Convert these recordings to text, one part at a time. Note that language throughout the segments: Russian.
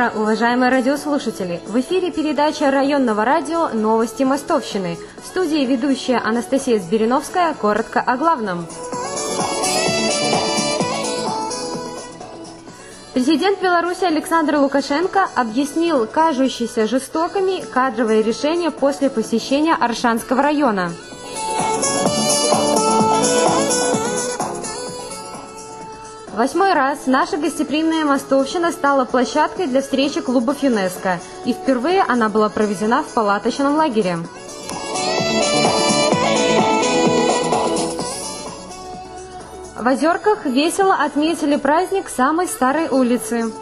утро, уважаемые радиослушатели! В эфире передача районного радио «Новости Мостовщины». В студии ведущая Анастасия Сбериновская. Коротко о главном. Президент Беларуси Александр Лукашенко объяснил кажущиеся жестокими кадровые решения после посещения Оршанского района. Восьмой раз наша гостеприимная Мостовщина стала площадкой для встречи клубов ЮНЕСКО, и впервые она была проведена в палаточном лагере. В Озерках весело отметили праздник самой старой улицы.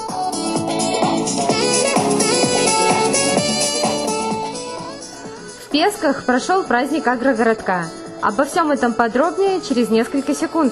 В Песках прошел праздник агрогородка. Обо всем этом подробнее через несколько секунд.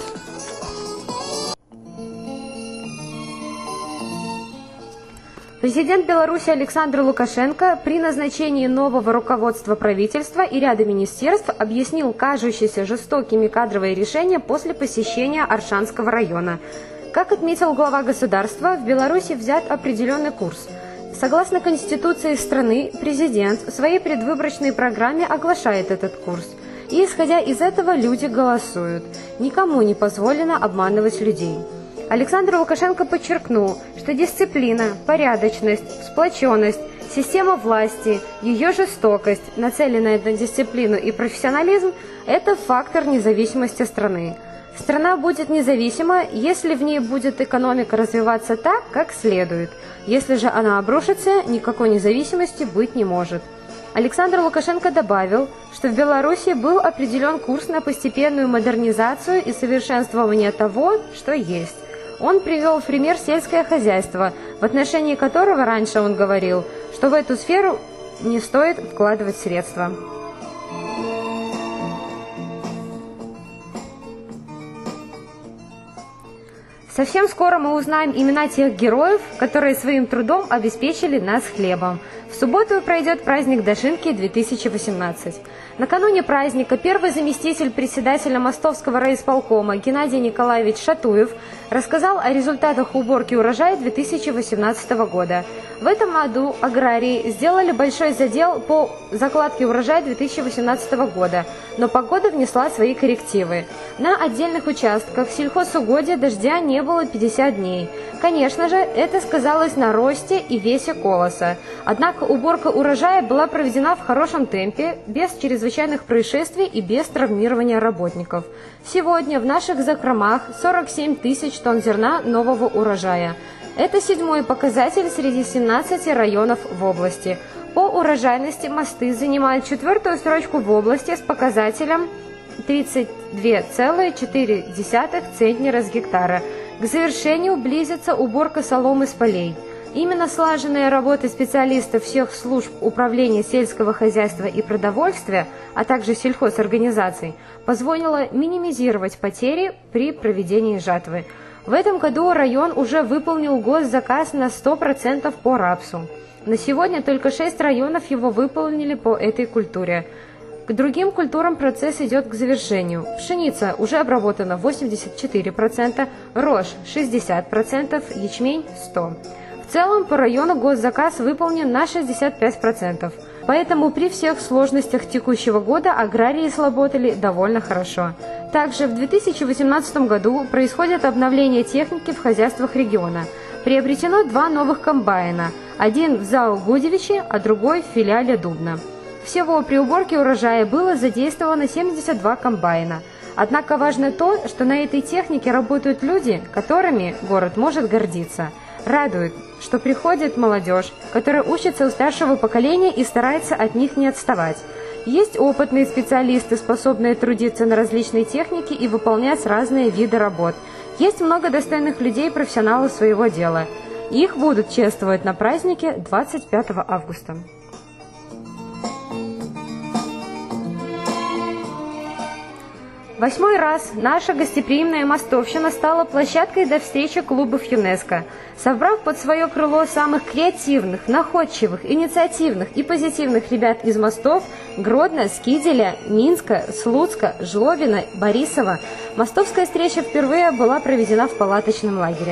Президент Беларуси Александр Лукашенко при назначении нового руководства правительства и ряда министерств объяснил кажущиеся жестокими кадровые решения после посещения Оршанского района. Как отметил глава государства, в Беларуси взят определенный курс. Согласно Конституции страны, президент в своей предвыборочной программе оглашает этот курс. И, исходя из этого, люди голосуют. Никому не позволено обманывать людей. Александр Лукашенко подчеркнул, что дисциплина, порядочность, сплоченность, система власти, ее жестокость, нацеленная на дисциплину и профессионализм – это фактор независимости страны. Страна будет независима, если в ней будет экономика развиваться так, как следует. Если же она обрушится, никакой независимости быть не может. Александр Лукашенко добавил, что в Беларуси был определен курс на постепенную модернизацию и совершенствование того, что есть. Он привел в пример сельское хозяйство, в отношении которого раньше он говорил, что в эту сферу не стоит вкладывать средства. Совсем скоро мы узнаем имена тех героев, которые своим трудом обеспечили нас хлебом. В субботу пройдет праздник Дашинки 2018. Накануне праздника первый заместитель председателя Мостовского райисполкома Геннадий Николаевич Шатуев рассказал о результатах уборки урожая 2018 года. В этом году аграрии сделали большой задел по закладке урожая 2018 года, но погода внесла свои коррективы. На отдельных участках сельхозугодия дождя не было 50 дней. Конечно же, это сказалось на росте и весе колоса. Однако уборка урожая была проведена в хорошем темпе, без чрезвычайных происшествий и без травмирования работников. Сегодня в наших закромах 47 тысяч тонн зерна нового урожая. Это 7-й показатель среди 17 районов в области. По урожайности Мосты занимают 4-ю строчку в области с показателем 32,4 центнера с гектара. К завершению близится уборка соломы с полей. Именно слаженная работа специалистов всех служб управления сельского хозяйства и продовольствия, а также сельхозорганизаций, позволила минимизировать потери при проведении жатвы. В этом году район уже выполнил госзаказ на 100% по рапсу. На сегодня только 6 районов его выполнили по этой культуре. К другим культурам процесс идет к завершению. Пшеница уже обработана 84%, рожь 60%, ячмень 100%. В целом по району госзаказ выполнен на 65%. Поэтому при всех сложностях текущего года аграрии сработали довольно хорошо. Также в 2018 году происходит обновление техники в хозяйствах региона. Приобретено 2 новых комбайна. Один в ЗАО Гудевичи, а другой в филиале Дубна. Всего при уборке урожая было задействовано 72 комбайна. Однако важно то, что на этой технике работают люди, которыми город может гордиться. Радует, что приходит молодежь, которая учится у старшего поколения и старается от них не отставать. Есть опытные специалисты, способные трудиться на различной технике и выполнять разные виды работ. Есть много достойных людей, профессионалов своего дела. Их будут чествовать на празднике 25 августа. Восьмой раз наша гостеприимная Мостовщина стала площадкой для встречи клубов ЮНЕСКО. Собрав под свое крыло самых креативных, находчивых, инициативных и позитивных ребят из Мостов, Гродно, Скиделя, Минска, Слуцка, Жлобина, Борисова, мостовская встреча впервые была проведена в палаточном лагере.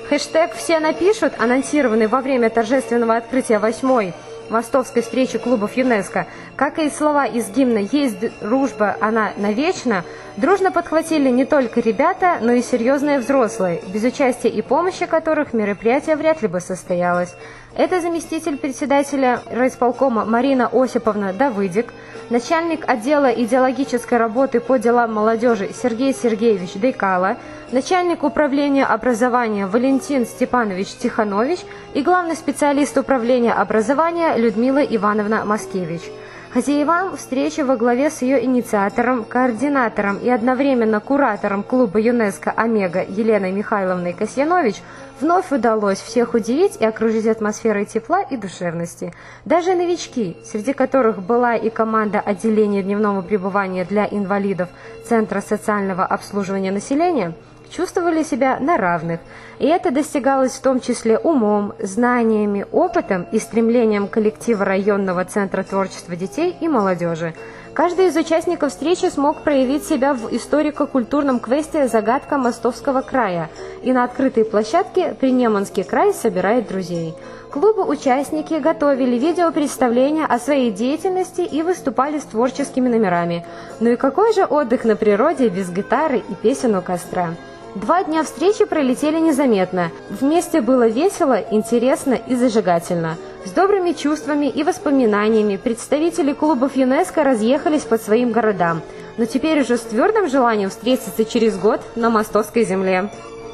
Хэштег «Все напишут», анонсированный во время торжественного открытия 8-й Мостовской встречи клубов ЮНЕСКО, как и слова из гимна «Есть дружба, она навечно», дружно подхватили не только ребята, но и серьезные взрослые, без участия и помощи которых мероприятие вряд ли бы состоялось. Это заместитель председателя райисполкома Марина Осиповна Давыдик, начальник отдела идеологической работы по делам молодежи Сергей Сергеевич Дейкало, начальник управления образования Валентин Степанович Тиханович и главный специалист управления образования Людмила Ивановна Маскевич. Хозяевам встречи во главе с ее инициатором, координатором и одновременно куратором клуба ЮНЕСКО «Омега» Еленой Михайловной Касьянович вновь удалось всех удивить и окружить атмосферой тепла и душевности. Даже новички, среди которых была и команда отделения дневного пребывания для инвалидов Центра социального обслуживания населения, чувствовали себя на равных, и это достигалось в том числе умом, знаниями, опытом и стремлением коллектива районного центра творчества детей и молодежи. Каждый из участников встречи смог проявить себя в историко-культурном квесте «Загадка Мостовского края», и на открытой площадке «Принеманский край собирает друзей». Клубы-участники готовили видеопредставления о своей деятельности и выступали с творческими номерами. Ну и какой же отдых на природе без гитары и песен у костра? 2 дня встречи пролетели незаметно. Вместе было весело, интересно и зажигательно. С добрыми чувствами и воспоминаниями представители клубов ЮНЕСКО разъехались по своим городам, но теперь уже с твердым желанием встретиться через год на Мостовской земле.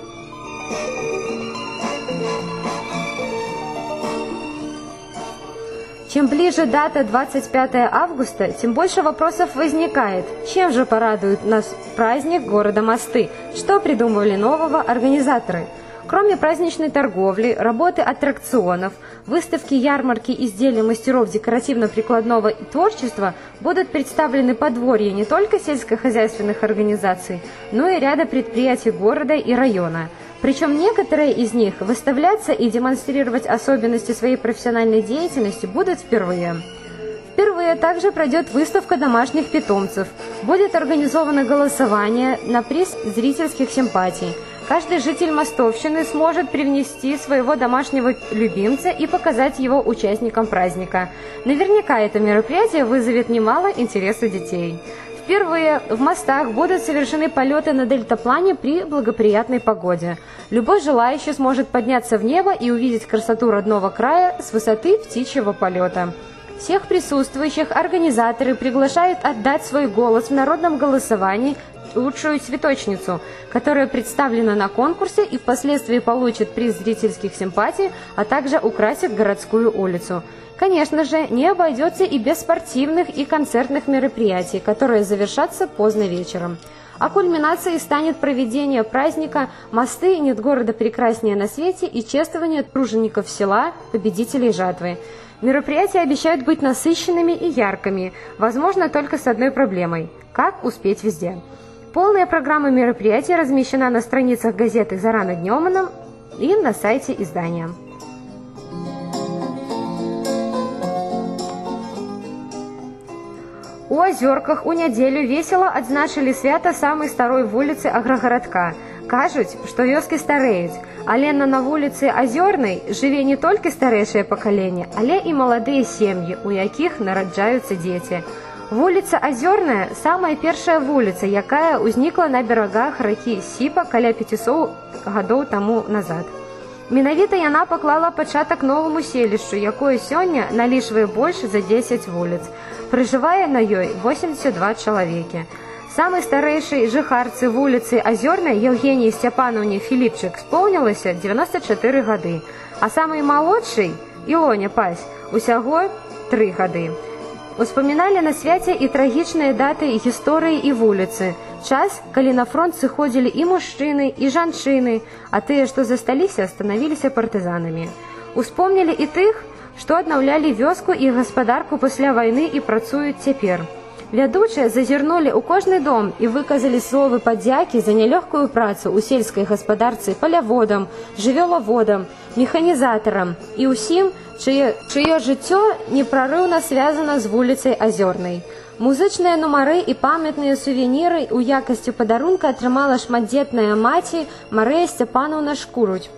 Чем ближе дата 25 августа, тем больше вопросов возникает. Чем же порадует нас праздник города Мосты? Что придумывали нового организаторы? Кроме праздничной торговли, работы аттракционов, выставки, ярмарки изделий мастеров декоративно-прикладного творчества будут представлены подворья не только сельскохозяйственных организаций, но и ряда предприятий города и района. Причем некоторые из них выставляться и демонстрировать особенности своей профессиональной деятельности будут впервые. Впервые также пройдет выставка домашних питомцев. Будет организовано голосование на приз зрительских симпатий. Каждый житель Мостовщины сможет привнести своего домашнего любимца и показать его участникам праздника. Наверняка это мероприятие вызовет немало интереса детей. Впервые в Мостах будут совершены полеты на дельтаплане при благоприятной погоде. Любой желающий сможет подняться в небо и увидеть красоту родного края с высоты птичьего полета. Всех присутствующих организаторы приглашают отдать свой голос в народном голосовании лучшую цветочницу, которая представлена на конкурсе и впоследствии получит приз зрительских симпатий, а также украсит городскую улицу. Конечно же, не обойдется и без спортивных и концертных мероприятий, которые завершатся поздно вечером. А кульминацией станет проведение праздника «Мосты нет города прекраснее на свете» и чествование тружеников села, победителей жатвы. Мероприятия обещают быть насыщенными и яркими, возможно, только с одной проблемой – как успеть везде. Полная программа мероприятий размещена на страницах газеты «Зарано днем» и на сайте издания. У Азёрках у нядзелю весело адзначылі свята самай старой вуліцы аграгарадка. Кажуць, што вёскі стареюць, але на вуліцы Азёрнай жыве не толькі старэйшае пакаленне, але і маладыя сем'і, у якіх нараджаюцца дзеці. Вуліца Азёрная – самая першая вуліца, якая ўзнікла на берагах ракі Сіпа каля 500 гадоў таму назад. Менавіта яна паклала пачатак новаму селішчу, якое сёння налічвае больш за 10 вуліц. Пражывае на ёй 82 чалавекі. Самай старэйшай жыхарцы вуліцы Азёрнай Евгении Сцяпанаўне Філіпчык споўнілася 94 гады, а самай малодшай Ілоне Пась усяго 3 гады. Успаміналі на свяце і трагічныя даты гісторыі і вуліцы. Час, калі на фронт сыходзілі і мужчыны, і жанчыны, а тыя, што засталіся, станавіліся партызанамі. Успомнілі і тых, што аднаўлялі вёску і гаспадарку пасля вайны і працуюць цяпер. Вядучыя зазірнулі ў кожны дом і выказалі словы падзякі за нялёгкую працу ў сельскай гаспадарцы паляводам, жывёлаводам, механізатарам і ўсім, чыё жыццё непрарыўна звязана з вуліцай Азёрнай. Музычныя нумары і памятныя сувеніры ў якасці падарунка атрымала шматдзетная маці Марыя Сцяпанаўна Шкуруць.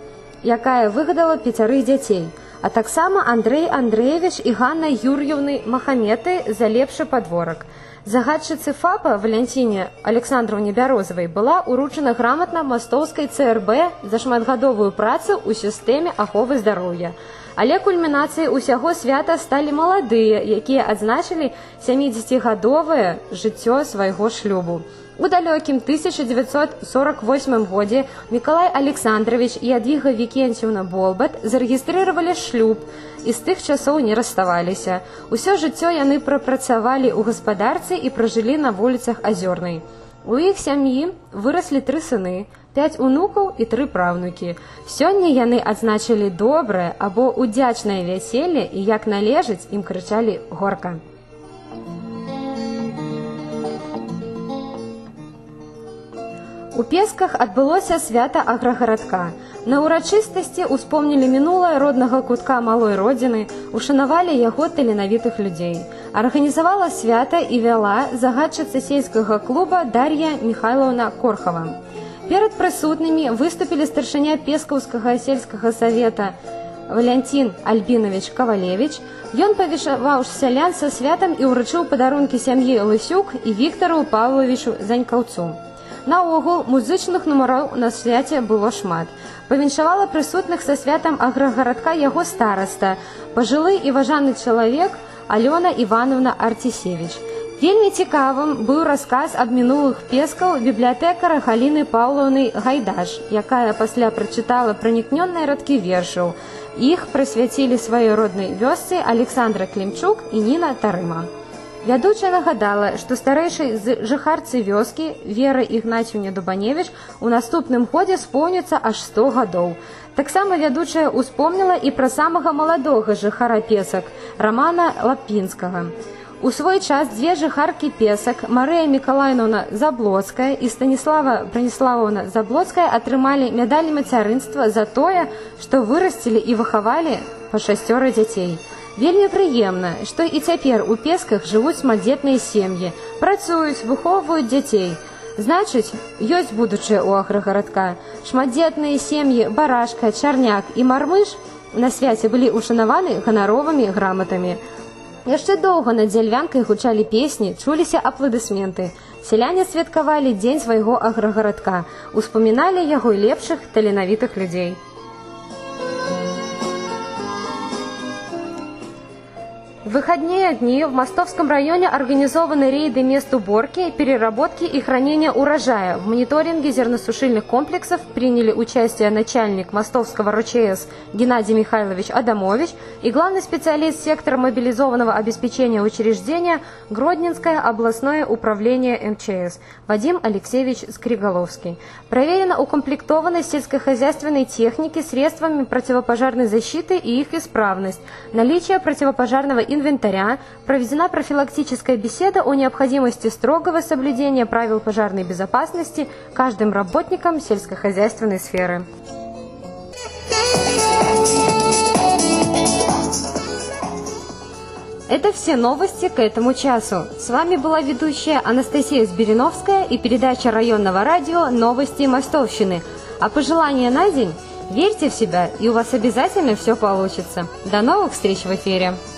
якая выгадала 5 дзяцей, а таксама Андрэй Андрэевич і Ганна Юр'ёўны Махаметы за лепшы падворак. Загадчыцы ФАПа Валянціне Александровне Бярозавай была уручана граматна мастоўскай ЦРБ за шматгадовую працу ў сістэме аховы здароўя. Але кульмінацыяй усяго свята сталі маладыя, якія адзначылі 70-гадовае жыццё свайго шлюбу. У далёкім 1948 годзе Мікалай Александрович і Ядвіга Вікенцівна Болбат зарэгістрыравалі шлюб і з тых часоў не расставаліся. Усё жыццё яны прапрацавалі ў гаспадарцы і пражылі на вуліцах Азёрнай. У іх сям'і выраслі 3 сыны, 5 унукаў і 3 праўнукі. Сёння яны адзначылі добрае або удзячнае вяселле і, як належыць, ім крычалі горка. У Песках адбылося свята аграгарадка. На ўрачыстасці успомнілі мінулае роднага кутка малой родзіны, ушанавалі яго таленавітых людзей. Арганізавала свята і вяла загадчыца сельскага клуба Дар'я Михайловна Корхава. Перад прысутнымі выступілі старшыня Пескаўскага сельскага савета Валянцін Альбінавіч Кавалевіч. Ён павіншаваў сялян са святам і ўручыў падарункі сям'і Лысюк і Віктару Павловічу Занькаўцу. Наогул, музычных нумароў на свяце было шмат. Павіншавала прысутных са святам аграгарадка яго стараста, пажылы і важаны чалавек Алёна Івановна Арцісевіч. Вельмі цікавым быў расказ аб мінулых Пескаў бібліятэкара Галіны Паўлаўны Гайдаш, якая пасля прачытала пранікнённыя радкі вершаў. Іх прысвяцілі сваёй роднай вёсцы Александра Клімчук і Ніна Тарыма. Вядучая нагадала, што старэйшай жыхарцы вёскі Вера Ігнаціўне Дубаневіч у наступным годзе споўніцца аж 100 гадоў. Таксама вядучая ўспомніла і пра самага маладога жыхара Песак Рамана Лапінскага. У свой час 2 жыхаркі Песак Марыя Мікалайновна Заблоцкая і Станіслава Браніславовна Заблоцкая атрымалі медаль мацярынства за тое, што вырасцілі і выхавалі па 6 дзяцей. Вельмі прыемна, што і цяпер у Песках жывуць шматдзетныя сем'і, працуюць, выхоўваюць дзяцей. Значыць, ёсць будучае ў аграгарадка. Шматдзетныя сем'і Барашка, Чарняк і Мармыш на свяце былі ушанаваны ганаровымі граматамі. Яшчэ доўга над дзяльвянкай гучалі песні, чуліся апладысменты. Сяляне святкавалі дзень свайго аграгарадка, успаміналі яго лепшых таленавітых людзей. В выходные дни в Мостовском районе организованы рейды мест уборки, переработки и хранения урожая. В мониторинге зерносушильных комплексов приняли участие начальник Мостовского РЧС Геннадий Михайлович Адамович и главный специалист сектора мобилизованного обеспечения учреждения Гродненское областное управление МЧС Вадим Алексеевич Скриголовский. Проверена укомплектованность сельскохозяйственной техники средствами противопожарной защиты и их исправность, наличие противопожарного инвентаря, проведена профилактическая беседа о необходимости строгого соблюдения правил пожарной безопасности каждым работником сельскохозяйственной сферы. Это все новости к этому часу. С вами была ведущая Анастасия Збириновская и передача районного радио «Новости Мостовщины». А пожелания на день – верьте в себя, и у вас обязательно все получится. До новых встреч в эфире!